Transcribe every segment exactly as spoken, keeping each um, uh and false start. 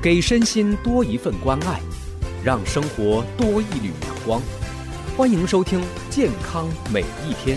给身心多一份关爱，让生活多一缕阳光。欢迎收听健康每一天。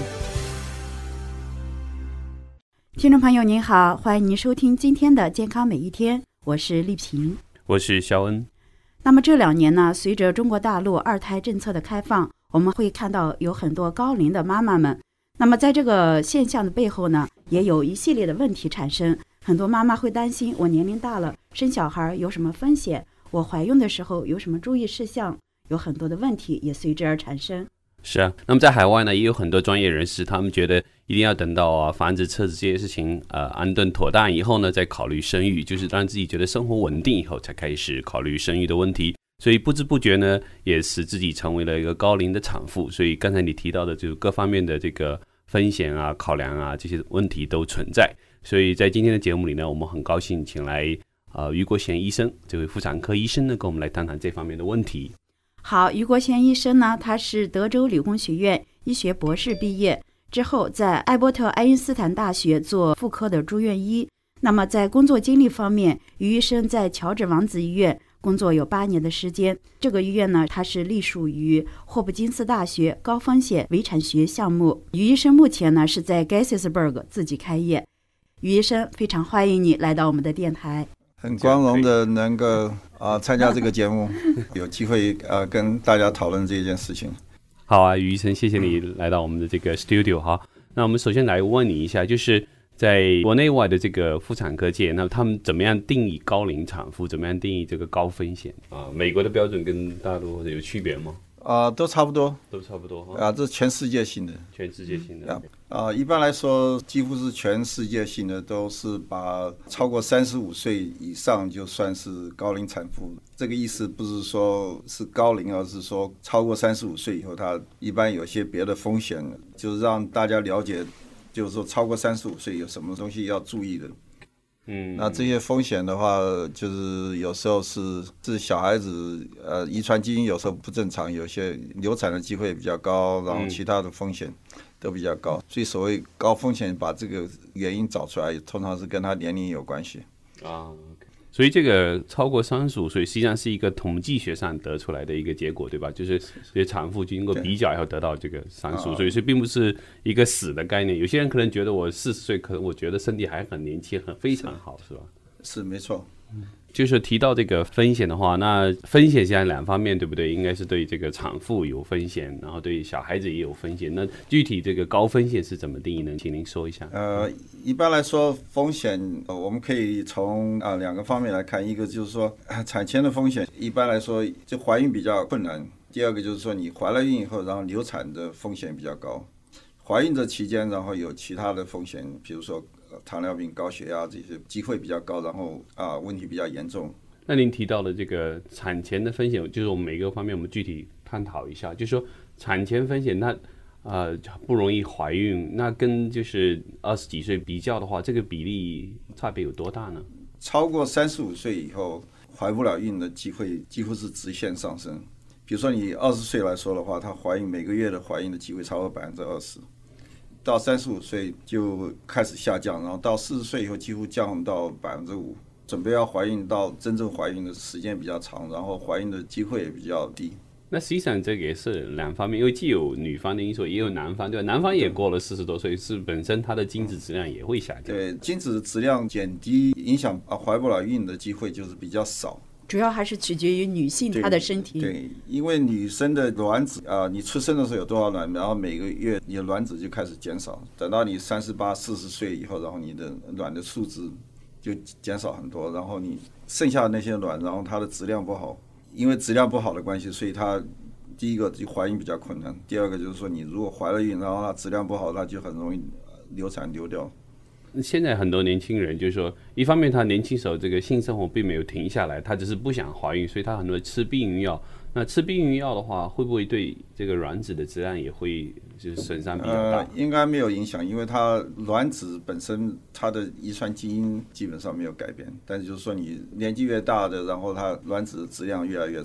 听众朋友您好，欢迎您收听今天的健康每一天，我是丽萍， 我是肖恩。 那么这两年呢，随着中国大陆二胎政策的开放，我们会看到有很多高龄的妈妈们。那么在这个现象的背后呢，也有一系列的问题产生。很多妈妈会担心，我年龄大了，生小孩有什么风险？我怀孕的时候有什么注意事项？有很多的问题也随之而产生。 是啊，那么在海外呢，也有很多专业人士，他们觉得一定要等到啊繁殖、测试这些事情呃安顿妥当以后呢，再考虑生育，就是让自己觉得生活稳定以后，才开始考虑生育的问题。所以不知不觉呢，也使自己成为了一个高龄的产妇。所以刚才你提到的，就是各方面的这个风险啊、考量啊，这些问题都存在。所以在今天的节目里呢，我们很高兴请来呃余国贤医生，这位妇产科医生呢，跟我们来谈谈这方面的问题。 好，余国贤医生呢，他是德州理工学院医学博士毕业之后，在艾伯特爱因斯坦大学做妇科的住院医。那么在工作经历方面，余医生在乔治王子医院工作有八年的时间。这个医院呢，它是隶属于霍普金斯大学高风险遗产学项目。余医生目前呢是在 Gettysburg 自己开业。余医生，非常欢迎你来到我们的电台。 很光荣的能够啊参加这个节目，有机会啊跟大家讨论这件事情。 好啊，余医生，谢谢你来到我们的这个 studio 哈。那我们首先来问你一下，就是在国内外的这个妇产科界，那他们怎么样定义高龄产妇？怎么样定义这个高风险啊？美国的标准跟大陆有区别吗？ 啊、呃，都差不多， 都差不多啊，这是全世界性的， 全世界性的啊、呃，一般来说，几乎是全世界性的，都是把超过三十五岁以上就算是高龄产妇。这个意思不是说是高龄，而是说超过三十五岁以后，它一般有些别的风险，就是让大家了解，就是说超过三十五岁有什么东西要注意的。嗯，那这些风险的话，就是有时候是是小孩子呃遗传基因有时候不正常，有些流产的机会比较高，然后其他的风险都比较高，所以所谓高风险，把这个原因找出来，通常是跟他年龄有关系啊。所以这个超过三十五岁，实际上是一个统计学上得出来的一个结果，对吧？就是这些产妇经过比较以后得到这个三十五岁，所以并不是一个死的概念。有些人可能觉得我四十岁，可能我觉得身体还很年轻，很非常好，是吧？ 是没错。 就是提到这个风险的话，那风险现在两方面，对不对？应该是对这个产妇有风险，然后对小孩子也有风险。那具体这个高风险是怎么定义呢？请您说一下。 呃，一般来说，风险、呃、我们可以从啊、呃、两个方面来看，一个就是说、呃、产前的风险，一般来说就怀孕比较困难；第二个就是说你怀了孕以后，然后流产的风险比较高。怀孕这期间，然后有其他的风险，比如说糖尿病、高血压这些机会比较高，然后啊问题比较严重。 那您提到的这个产前的风险，就是我们每个方面我们具体探讨一下。就是说产前风险，那呃不容易怀孕，那跟就是二十几岁比较的话，这个比例差别有多大呢？ 超过三十五岁以后怀不了孕的机会几乎是直线上升。比如说你二十岁来说的话，她怀孕每个月的怀孕的机会超过百分之二十。到三十五岁就开始下降，然后到四十岁以后几乎降到百分之五。准备要怀孕到真正怀孕的时间比较长，然后怀孕的机会也比较低。 那实际上这个也是两方面，因为既有女方的因素，也有男方，对吧？男方也过了四十多岁，是本身他的精子质量也会下降。 对，精子质量减低，影响啊怀不了孕的机会就是比较少。 主要还是取决于女性她的身体。 对，对，因为女生的卵子啊、呃，你出生的时候有多少卵，然后每个月你的卵子就开始减少，等到你三十八、四十岁以后，然后你的卵的数值就减少很多，然后你剩下的那些卵，然后它的质量不好，因为质量不好的关系，所以它第一个就怀孕比较困难，第二个就是说你如果怀了孕，然后它质量不好，它就很容易流产流掉。 现在很多年轻人就是说，一方面他年轻时候这个性生活并没有停下来，他只是不想怀孕，所以他很多吃避孕药。那吃避孕药的话，会不会对这个卵子的质量也会就是损伤比较大？ 呃，应该没有影响，因为它卵子本身它的遗传基因基本上没有改变，但是就是说你年纪越大的，然后它卵子的质量越来越差。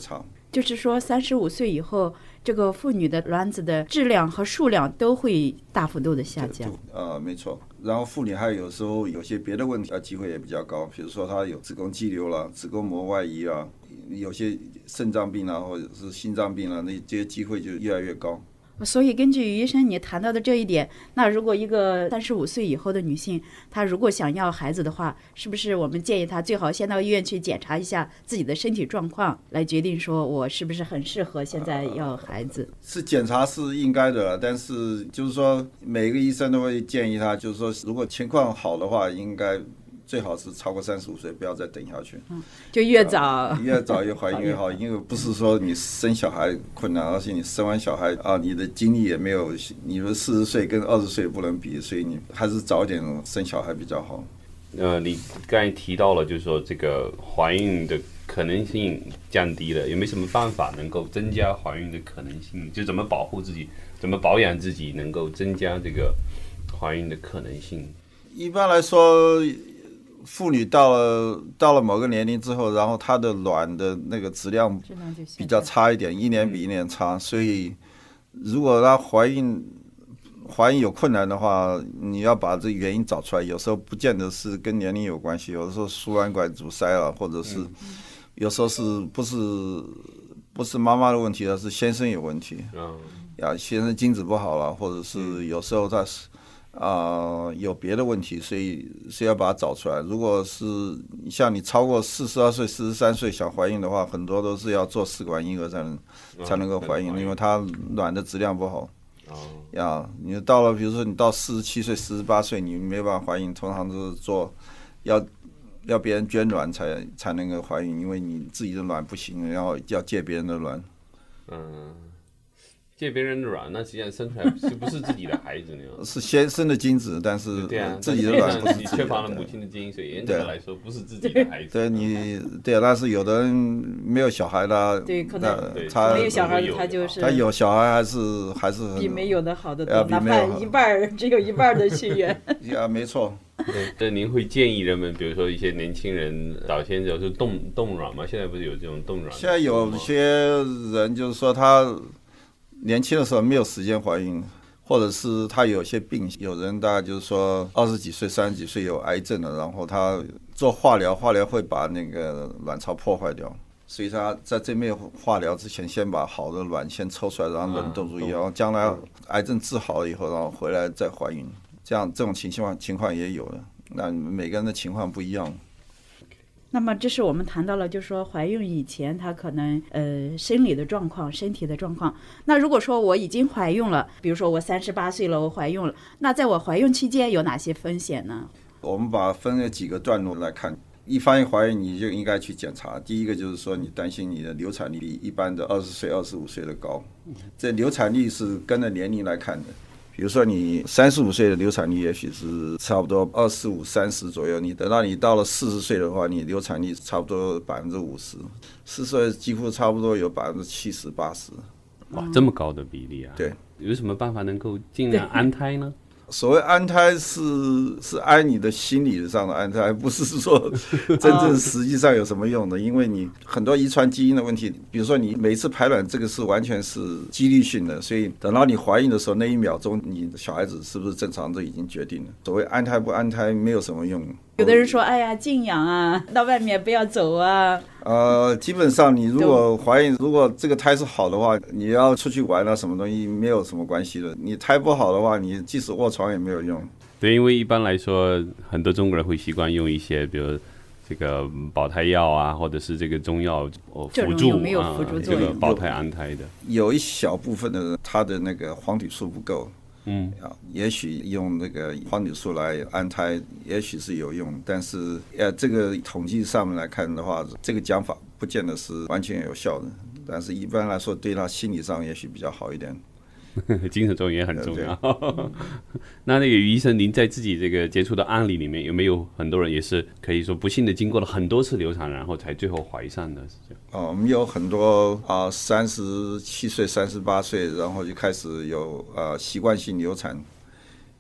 就是说三十五岁以后，这个妇女的卵子的质量和数量都会大幅度的下降。 呃，没错。然后妇女还有时候有些别的问题，呃，机会也比较高，比如说她有子宫肌瘤了、子宫膜外移啊，有些肾脏病啊，或者是心脏病啊，那这些机会就越来越高。 所以根据于医生你谈到的这一点，那如果一个三十五岁以后的女性，她如果想要孩子的话，是不是我们建议她最好先到医院去检查一下自己的身体状况，来决定说我是不是很适合现在要孩子？ 呃、是检查是应该的，但是就是说每个医生都会建议她，就是说如果情况好的话，应该最好是超过三十五岁，不要再等下去。 嗯，就越早、 啊、越早越怀孕越好，因为不是说你生小孩困难，而且你生完小孩啊，你的精力也没有，你的四十岁跟二十岁不能比，所以你还是早点生小孩比较好。 呃，你刚才提到了，就是说这个怀孕的可能性降低了，有没有什么办法能够增加怀孕的可能性？就怎么保护自己，怎么保养自己，能够增加这个怀孕的可能性？ 一般来说，妇女到了到了某个年龄之后，然后她的卵的那个质量比较差一点，一年比一年差，所以如果她怀孕怀孕有困难的话，你要把这原因找出来。有时候不见得是跟年龄有关系，有的时候输卵管阻塞了，或者是有时候是不是不是妈妈的问题，而是先生有问题，呀，先生精子不好了，或者是有时候他是。啊、呃，有别的问题，所以是要把它找出来。如果是像你超过四十二岁、四十三岁想怀孕的话，很多都是要做试管婴儿才能、嗯、才能够怀孕，因为它卵的质量不好。哦，呀，你到了，比如说你到四十七岁、四十八岁，你没办法怀孕，通常都是做要要别人捐卵才才能够怀孕，因为你自己的卵不行，然后要借别人的卵。 嗯。借别人的卵，那实际上生出来是不是自己的孩子呢？ 是先生的精子，但是自己的卵不是自己的。 你缺乏了母亲的基因，所以严格来说不是自己的孩子。 对你，对，但是有的人没有小孩的， 对，可能他没有小孩，他就是他有小孩还是还是比没有的好得多，哪怕一半只有一半的血缘。 呀，没错。 对，但您会建议人们，比如说一些年轻人早先就是冻冻卵嘛？现在不是有这种冻卵？ 现在有些人就是说他。年轻的时候没有时间怀孕，或者是他有些病，有人大概就是说二十几岁、三十几岁有癌症了，然后他做化疗，化疗会把那个卵巢破坏掉，所以他在这面化疗之前，先把好的卵先抽出来，然后冷冻住，然后将来癌症治好了以后，然后回来再怀孕，这样这种情况情况也有的。那每个人的情况不一样。 那么这是我们谈到了，就是说怀孕以前她可能呃生理的状况、身体的状况。那如果说我已经怀孕了，比如说我三十八岁了，我怀孕了，那在我怀孕期间有哪些风险呢？ 我们把它分了几个段落来看。一发现怀孕，你就应该去检查。第一个就是说，你担心你的流产率比一般的二十岁、二十五岁的高。这流产率是跟着年龄来看的。比如说你三十五岁的流产率也许是差不多二十五、三十左右，你等到你到了四十岁的话，你流产率差不多百分之五十，四十岁几乎差不多有百分之七十、八十。 哇，这么高的比例啊！ 对， 有什么办法能够尽量安胎呢？ 所谓安胎是是安你的心理上的安胎，不是说真正实际上有什么用的，因为你很多遗传基因的问题，比如说你每次排卵，这个是完全是几率性的，所以等到你怀孕的时候，那一秒钟你的小孩子是不是正常都已经决定了。所谓安胎不安胎没有什么用。 有的人说，哎呀，静养啊，到外面不要走啊。 呃，基本上你如果怀孕，如果这个胎是好的话，你要出去玩啊，什么东西没有什么关系的。你胎不好的话，你即使卧床也没有用。 对，因为一般来说，很多中国人会习惯用一些，比如这个保胎药啊，或者是这个中药辅助有没有辅助作用？ 这个保胎安胎的， 有一小部分的人，他的那个黄体素不够。嗯，也许用那个黄体素来安胎，也许是有用，但是呃，这个统计上面来看的话，这个讲法不见得是完全有效的。但是一般来说，对他心理上也许比较好一点。 精神作用也很重要。那那个于医生，您在自己这个接触的案例里面，有没有很多人也是可以说不幸的经过了很多次流产，然后才最后怀上的？是这样。 哦，我们有很多啊，三十七岁、三十八岁，然后就开始有呃习惯性流产。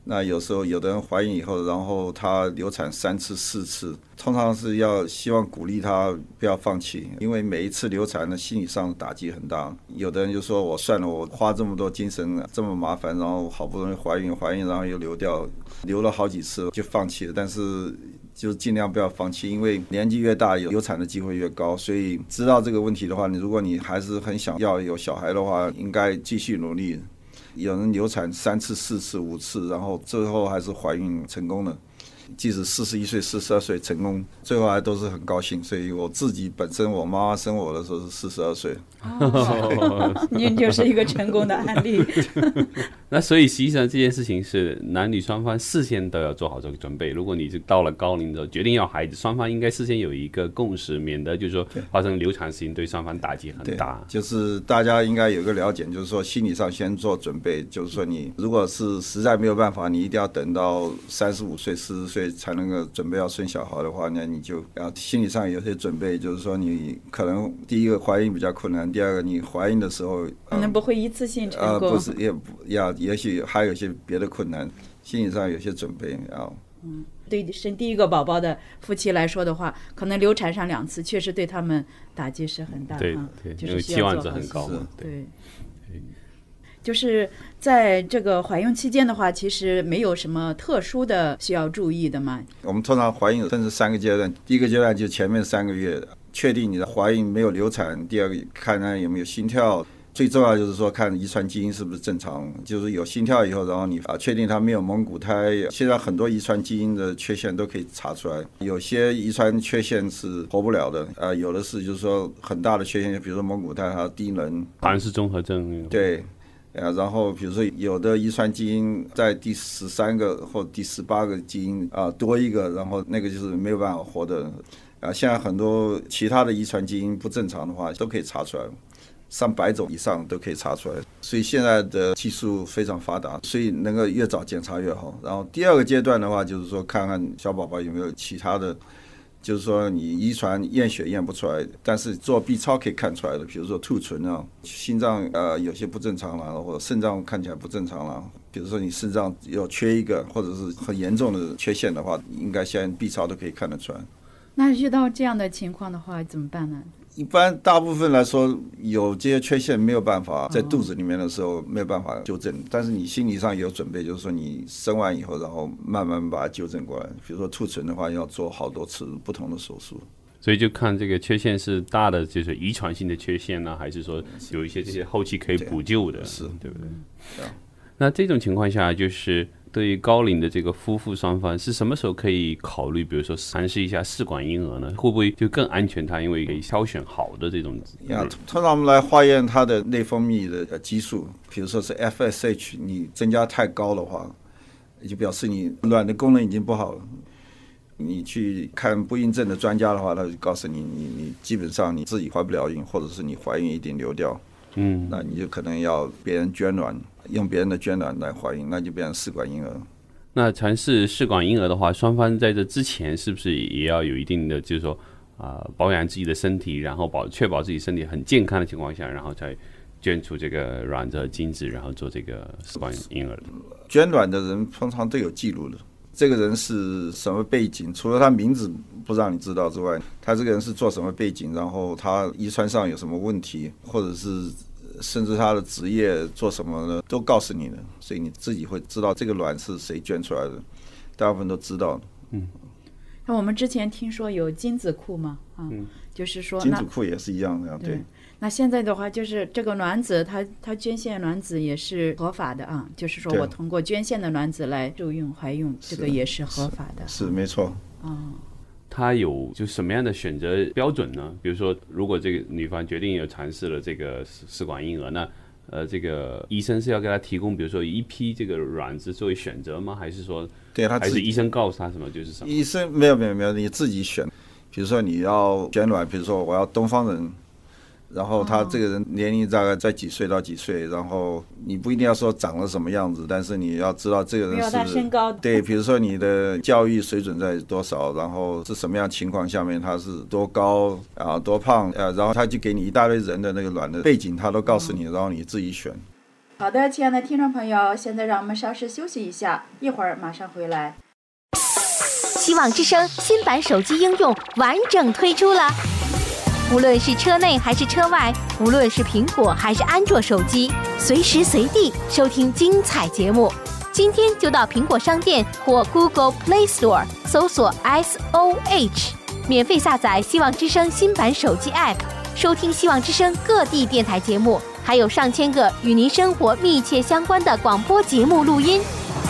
那有时候有的人怀孕以后，然后她流产三次四次，通常是要希望鼓励她不要放弃，因为每一次流产呢心理上打击很大。有的人就说我算了，我花这么多精神这么麻烦，然后好不容易怀孕怀孕然后又流掉，流了好几次就放弃了。但是就尽量不要放弃，因为年纪越大有流产的机会越高，所以知道这个问题的话，你如果你还是很想要有小孩的话，应该继续努力。有人流产三次四次五次，然后最后还是怀孕成功了，即使四十一岁四十二岁成功，最后还都是很高兴。所以我自己本身我妈妈生我的时候是四十二岁， 哦，您就是一个成功的案例。 那所以实际上这件事情是男女双方事先都要做好这个准备。如果你是到了高龄之后决定要孩子，双方应该事先有一个共识，免得就是说发生流产事情对双方打击很大。 就是大家应该有个了解，就是说心理上先做准备，就是说你如果是实在没有办法，你一定要等到三十五岁四十岁才能够准备要生小孩的话，那你就要心理上有些准备，就是说你可能第一个怀孕比较困难，第二个你怀孕的时候可能不会一次性成功， 呃、不是也不要，也许还有一些别的困难，心理上有些准备啊。 嗯，对生第一个宝宝的夫妻来说的话，可能流产上两次，确实对他们打击是很大的。 对对，因为期望值很高嘛。 对。就是在这个怀孕期间的话，其实没有什么特殊的需要注意的嘛。 我们通常怀孕分成三个阶段，第一个阶段就前面三个月，确定你的怀孕没有流产；第二个看看有没有心跳。最重要就是说看遗传基因是不是正常，就是有心跳以后，然后你啊确定它没有蒙古胎。现在很多遗传基因的缺陷都可以查出来，有些遗传缺陷是活不了的，呃，有的是就是说很大的缺陷，比如说蒙古胎还有低能， 好像是综合症。 对，呃，然后比如说有的遗传基因在第十三个或第十八个基因啊、呃、多一个，然后那个就是没有办法活的。啊，现在很多其他的遗传基因不正常的话都可以查出来。上百种以上都可以查出来，所以现在的技术非常发达，所以能够越早检查越好。然后第二个阶段的话，就是说看看小宝宝有没有其他的，就是说你遗传验血验不出来，但是做 B 超可以看出来的，比如说兔唇啊、心脏呃有些不正常了，或者肾脏看起来不正常了，比如说你肾脏有缺一个，或者是很严重的缺陷的话，应该现在 B 超都可以看得出来。 那遇到这样的情况的话怎么办呢？ 一般大部分来说，有这些缺陷没有办法在肚子里面的时候没有办法纠正，但是你心理上有准备，就是说你生完以后，然后慢慢把它纠正过来。比如说兔唇的话，要做好多次不同的手术。 所以就看这个缺陷是大的，就是遗传性的缺陷呢、啊，还是说有一些这些后期可以补救的， 是， 对不对？ 对啊。 那这种情况下，就是对于高龄的这个夫妇双方，是什么时候可以考虑，比如说尝试一下试管婴儿呢？会不会就更安全？它因为可以挑选好的这种。 呀，通常我们来化验它的内分泌的激素，比如说是 F S H， 你增加太高的话，就表示你卵的功能已经不好了。你去看不孕症的专家的话，他就告诉你，你你基本上你自己怀不了孕，或者是你怀孕一定流掉。嗯，那你就可能要别人捐卵，用别人的捐卵来怀孕，那就变成试管婴儿。 那尝试试管婴儿的话，双方在这之前是不是也要有一定的，就是说啊、呃，保养自己的身体，然后保确保自己身体很健康的情况下，然后再捐出这个卵子和精子，然后做这个试管婴儿的。 捐卵的人通常都有记录的。这个人是什么背景？除了他名字不让你知道之外，他这个人是做什么背景，然后他遗传上有什么问题，或者是甚至他的职业做什么呢，都告诉你的，所以你自己会知道这个卵是谁捐出来的，大部分都知道。嗯， 那我们之前听说有精子库嘛，啊，嗯、就是说精子库也是一样的，对。 对，那现在的话，就是这个卵子，它它捐献卵子也是合法的啊，就是说我通过捐献的卵子来受孕怀孕，这个也是合法的。 是, 是没错。 哦， 它有就什么样的选择标准呢？比如说，如果这个女方决定有尝试了这个试管婴儿，那呃，这个医生是要给她提供，比如说一批这个卵子作为选择吗？还是说， 对他还是医生告诉他什么就是什么？ 医生没有没有没有，你自己选。比如说你要捐卵，比如说我要东方人。然后他这个人年龄大概在几岁到几岁，然后你不一定要说长了什么样子，但是你要知道这个人是他身高， 对，比如说你的教育水准在多少，然后是什么样情况下面他是多高啊多胖啊，然后他就给你一大堆人的那个卵的背景，他都告诉你，然后你自己选。 好的，亲爱的听众朋友，现在让我们稍事休息一下，一会儿马上回来。 希望之声新版手机应用完整推出了，无论是车内还是车外，无论是苹果还是安卓手机，随时随地收听精彩节目。今天就到苹果商店或 Google Play Store 搜索 S O H， 免费下载希望之声新版手机 App， 收听希望之声各地电台节目，还有上千个与您生活密切相关的广播节目录音。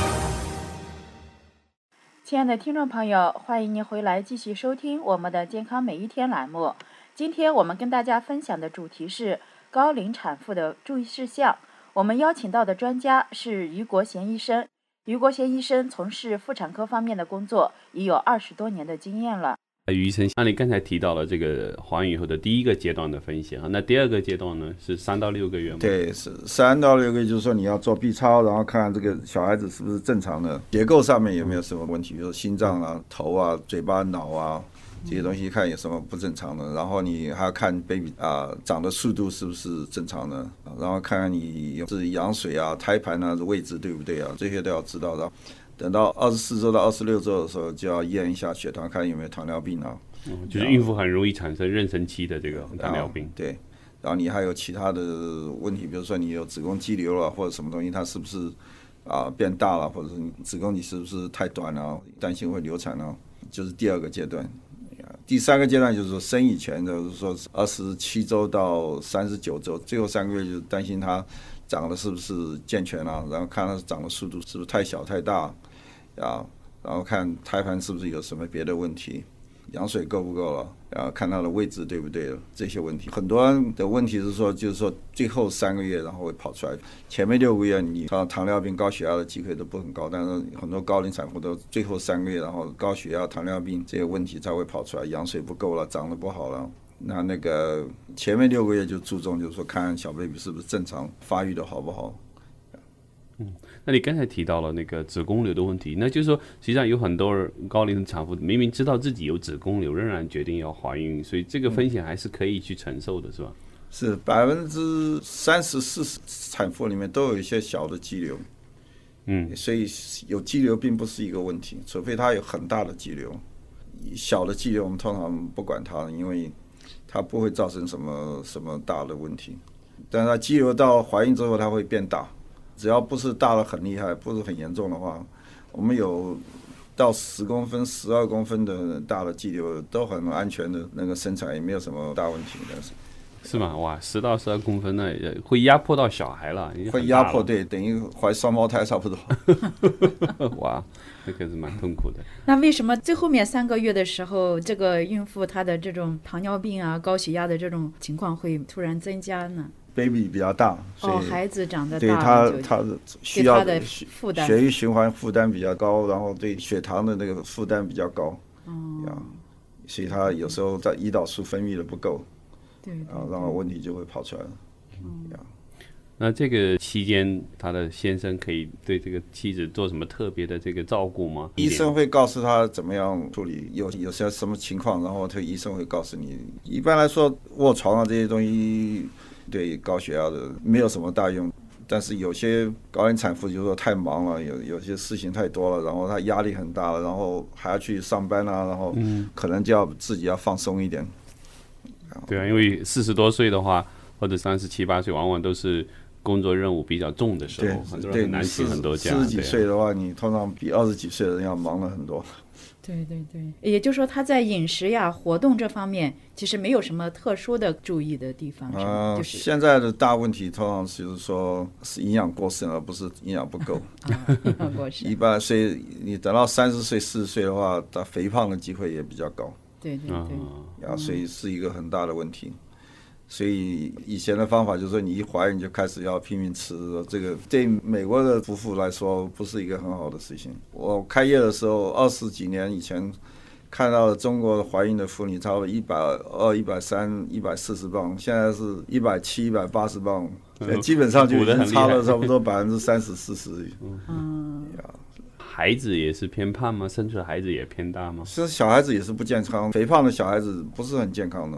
亲爱的听众朋友，欢迎您回来继续收听我们的健康每一天栏目。今天我们跟大家分享的主题是高龄产妇的注意事项。我们邀请到的专家是于国贤医生。于国贤医生从事妇产科方面的工作已有二十多年的经验了。 于医生，那你刚才提到了这个怀孕以后的第一个阶段的分析，那第二个阶段呢是三到六个月吗？ 对，是三到六个月，就是说你要做 B 超，然后看看这个小孩子是不是正常的，结构上面有没有什么问题，比如说心脏啊、头啊、嘴巴、脑啊这些东西，看有什么不正常的。然后你还要看 baby 啊长的速度是不是正常的，然后看看你是羊水啊、胎盘啊的位置对不对啊，这些都要知道的。等到二十四周到二十六周的时候，就要验一下血糖，看有没有糖尿病啊。 嗯、就是孕妇很容易产生妊娠期的这个糖尿病。 对，然后你还有其他的问题，比如说你有子宫肌瘤了，或者什么东西，它是不是啊变大了，或者是你子宫你是不是太短了，担心会流产了，就是第二个阶段。第三个阶段就是说生以前的，就是说二十七周到三十九周，最后三个月就是担心它长得是不是健全了，然后看它长的速度是不是太小太大啊，然后看胎盘是不是有什么别的问题，羊水够不够了，然后看它的位置对不对了，这些问题。很多人的问题是说，就是说最后三个月然后会跑出来，前面六个月你糖尿病、高血压的机会都不很高，但是很多高龄产妇都最后三个月，然后高血压、糖尿病这些问题才会跑出来，羊水不够了，长得不好了。那那个前面六个月就注重，就是说看小 baby 是不是正常发育的好不好。 嗯，那你刚才提到了那个子宫瘤的问题，那就是说，实际上有很多高龄产妇明明知道自己有子宫瘤，仍然决定要怀孕，所以这个风险还是可以去承受的，是吧？ 是百分之三十四十产妇里面都有一些小的肌瘤，嗯，所以有肌瘤并不是一个问题，除非它有很大的肌瘤。小的肌瘤我们通常不管它，因为它不会造成什么什么大的问题。但是它肌瘤到怀孕之后它会变大。只要不是大的很厉害，不是很严重的话，我们有到十公分、十二公分的大的肌瘤都很安全的那个生产，也没有什么大问题的。 是吗？哇，十到十二公分呢，会压迫到小孩了， 会压迫，对，等于怀双胞胎差不多。 哇，那可是蛮痛苦的。 那为什么最后面三个月的时候，这个孕妇她的这种糖尿病啊、高血压的这种情况会突然增加呢 ？baby 比较大，所以、 哦、孩子长得大， 对他他需要的负担， 血液循环负担比较高，然后对血糖的那个负担比较高，哦，所以他有时候在胰岛素分泌的不够，对，对，啊，然后问题就会跑出来了。嗯， 那这个期间，他的先生可以对这个妻子做什么特别的这个照顾吗？ 医生会告诉他怎么样处理，有有些什么情况，然后他医生会告诉你。一般来说，卧床啊这些东西。对高血压的没有什么大用，但是有些高龄产妇就是说太忙了，有有些事情太多了，然后她压力很大了，然后还要去上班啊，然后可能就要自己要放松一点。 嗯、对啊，因为四十多岁的话，或者三十七八岁，往往都是工作任务比较重的时候，很多人很难请很多假。 四十几岁的话，你通常比二十几岁的人要忙了很多。 对对对，也就是说他在饮食呀、活动这方面其实没有什么特殊的注意的地方，是吗？就是现在的大问题通常就是说是营养过剩，而不是营养不够。 啊、营养过剩。 一般所以你等到三十岁、四十岁的话，他肥胖的机会也比较高。 对对对。 啊，所以是一个很大的问题。所以以前的方法就是说，你一怀孕就开始要拼命吃，这个对美国的夫妇来说不是一个很好的事情。我开业的时候，二十几年以前看到中国怀孕的妇女差不多一百二、一百三、一百四十磅，现在是一百七、一百八十磅，基本上就已经差了差不多百分之三十、四十。 嗯。 孩子也是偏胖吗？生出来孩子也偏大吗？ 是小孩子也是不健康，肥胖的小孩子不是很健康的。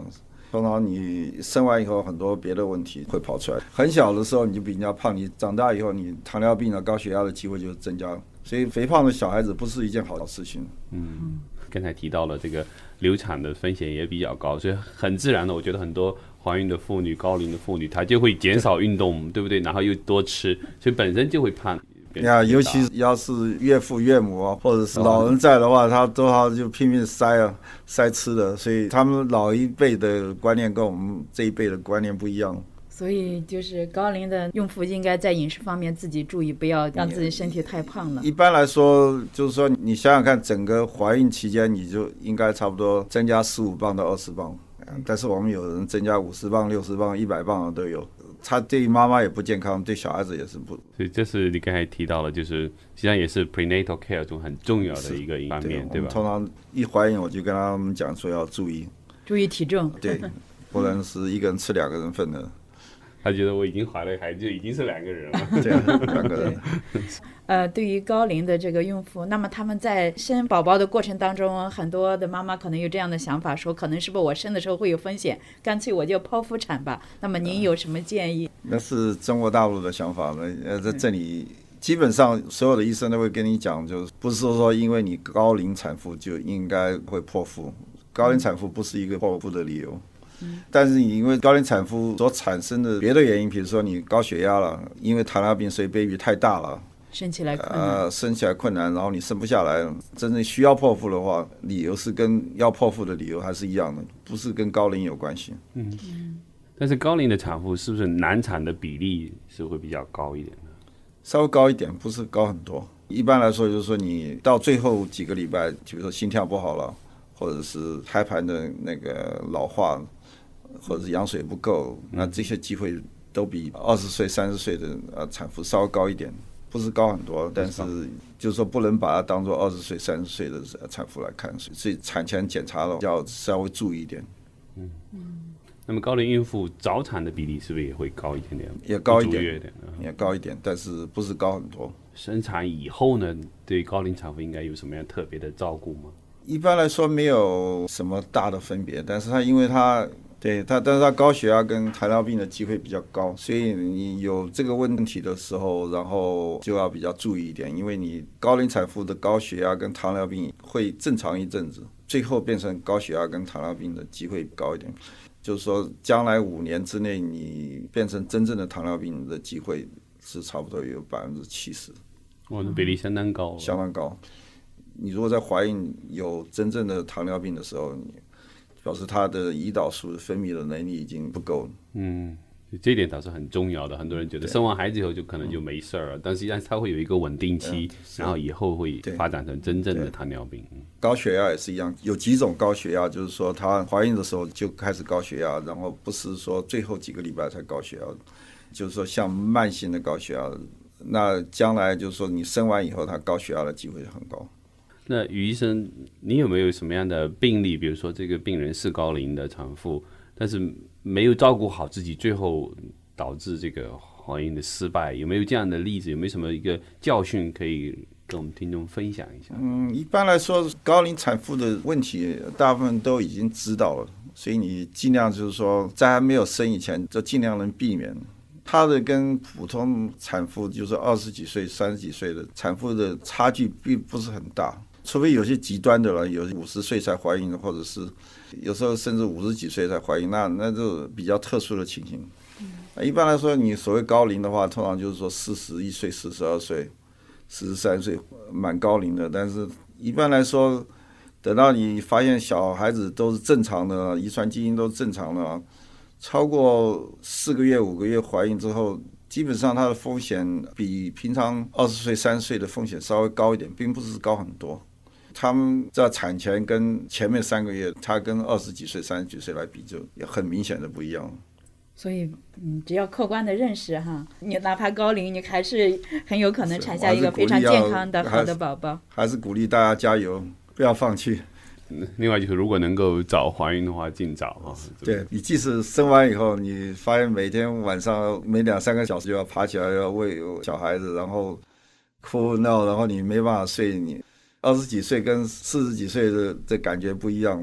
通常你生完以后很多别的问题会跑出来。很小的时候你就比人家胖，你长大以后你糖尿病啊、高血压的机会就增加了。所以肥胖的小孩子不是一件好事情。 嗯，刚才提到了这个流产的风险也比较高，所以很自然的，我觉得很多怀孕的妇女、高龄的妇女，她就会减少运动，对不对？然后又多吃，所以本身就会胖。 呀，尤其要是岳父岳母啊，或者是老人在的话，他都要就拼命塞啊塞吃的，所以他们老一辈的观念跟我们这一辈的观念不一样。 所以就是高龄的孕妇应该在饮食方面自己注意，不要让自己身体太胖了。 一般来说，就是说你想想看，整个怀孕期间你就应该差不多增加十五磅到二十磅，但是我们有人增加五十磅、六十磅、一百磅的都有。它对妈妈也不健康，对小孩子也是不。 所以这是你刚才提到了，就是实际上也是 prenatal care 中很重要的一个方面， 对, 对吧？ 通常一怀孕我就跟他们讲说要注意， 注意体重， 对，不能是一个人吃两个人份的。 他觉得我已经怀了孩子，就已经是两个人了。 对，两个人。 呃，对于高龄的这个孕妇，那么他们在生宝宝的过程当中，很多的妈妈可能有这样的想法，说可能是不是我生的时候会有风险，干脆我就剖腹产吧。那么您有什么建议？ 那是中国大陆的想法呢。呃，在这里基本上所有的医生都会跟你讲，就是不是说因为你高龄产妇就应该会剖腹，高龄产妇不是一个剖腹的理由。但是你因为高龄产妇所产生的别的原因，比如说你高血压了，因为糖尿病所以 baby 太大了， 生起来困难， 呃，生起来困难，然后你生不下来，真正需要剖腹的话，理由是跟要剖腹的理由还是一样的，不是跟高龄有关系。 嗯，但是高龄的产妇是不是难产的比例是会比较高一点呢？ 稍微高一点，不是高很多。一般来说，就是说你到最后几个礼拜，比如说心跳不好了，或者是胎盘的那个老化，或者是羊水不够，那这些机会都比二十岁、三十岁的呃产妇稍微高一点，不是高很多，但是就是说不能把它当做二十岁、三十岁的产妇来看，所以产前检查了要稍微注意一点。 嗯，那么高龄孕妇早产的比例是不是也会高一点点？ 也高一点， 一点也高一点，但是不是高很多。 生产以后呢，对高龄产妇应该有什么样特别的照顾吗？ 一般来说没有什么大的分别，但是它因为它对它，但是它高血压跟糖尿病的机会比较高，所以你有这个问题的时候，然后就要比较注意一点，因为你高龄产妇的高血压跟糖尿病会正常一阵子，最后变成高血压跟糖尿病的机会高一点，就是说将来五年之内你变成真正的糖尿病的机会是差不多有百分之七十， 哇，那比例相当高， 相当高。你如果在怀孕有真正的糖尿病的时候，你表示他的胰岛素分泌的能力已经不够了。 嗯，这一点倒是很重要的。很多人觉得生完孩子以后就可能就没事了，但实际上它会有一个稳定期，然后以后会发展成真正的糖尿病。 高血压也是一样，有几种高血压，就是说她怀孕的时候就开始高血压，然后不是说最后几个礼拜才高血压，就是说像慢性的高血压，那将来就是说你生完以后，她高血压的机会很高。 那于医生，你有没有什么样的病例？比如说，这个病人是高龄的产妇，但是没有照顾好自己，最后导致这个怀孕的失败，有没有这样的例子？有没有什么一个教训可以跟我们听众分享一下？ 嗯，一般来说，高龄产妇的问题大部分都已经知道了，所以你尽量就是说，在还没有生以前，就尽量能避免。它的跟普通产妇，就是二十几岁、三十几岁的产妇的差距并不是很大。除非有些极端的了，有五十岁才怀孕的，或者是有时候甚至五十几岁才怀孕，那那就比较特殊的情形。一般来说，你所谓高龄的话，通常就是说四十一岁、四十二岁、四十三岁，蛮高龄的。但是一般来说，等到你发现小孩子都是正常的，遗传基因都正常的，超过四个月、五个月怀孕之后，基本上它的风险比平常二十岁、三十岁的风险稍微高一点，并不是高很多。他们在产前跟前面三个月，他跟二十几岁、三十几岁来比，就也很明显的不一样。 所以，嗯，只要客观的认识哈，你哪怕高龄，你还是很有可能产下一个非常健康的好的宝宝。 还是鼓励大家加油，不要放弃。 另外就是，如果能够早怀孕的话，尽早啊。 对，你即使生完以后，你发现每天晚上每两三个小时就要爬起来要喂小孩子，然后哭闹，然后你没办法睡，你二十几岁跟四十几岁的这感觉不一样。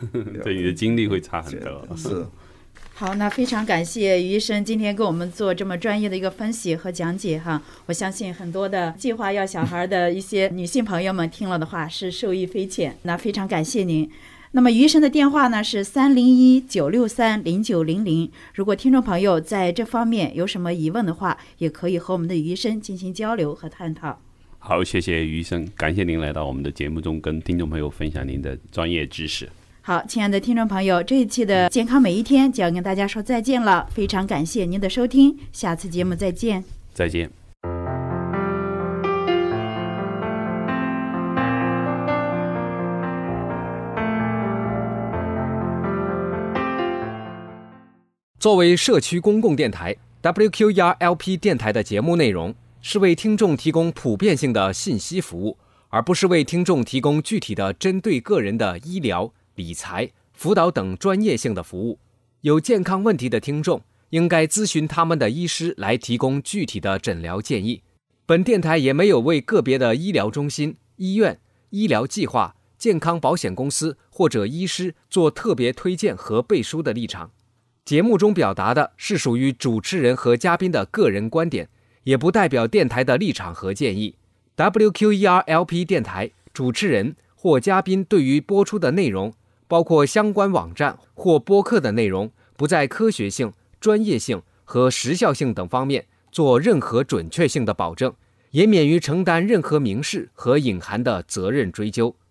对，你的精力会差很多。 是。 好，那非常感谢于医生今天给我们做这么专业的一个分析和讲解哈，我相信很多的计划要小孩的一些女性朋友们听了的话是受益匪浅，那非常感谢您。那么于医生的电话呢是三零一九六三零九零零，如果听众朋友在这方面有什么疑问的话，也可以和我们的于医生进行交流和探讨。 好，谢谢于医生，感谢您来到我们的节目中跟听众朋友分享您的专业知识。 好，亲爱的听众朋友，这一期的健康每一天就要跟大家说再见了，非常感谢您的收听，下次节目再见。 再见。 作为社区公共电台 W Q E R L P 电台的节目内容是为听众提供普遍性的信息服务，而不是为听众提供具体的针对个人的医疗、理财、辅导等专业性的服务。有健康问题的听众应该咨询他们的医师来提供具体的诊疗建议。本电台也没有为个别的医疗中心、医院、医疗计划、健康保险公司或者医师做特别推荐和背书的立场。节目中表达的是属于主持人和嘉宾的个人观点，也不代表电台的立场和建议。W Q E R L P 电台主持人或嘉宾对于播出的内容，包括相关网站或播客的内容，不在科学性、专业性和时效性等方面做任何准确性的保证，也免于承担任何明示和隐含的责任追究。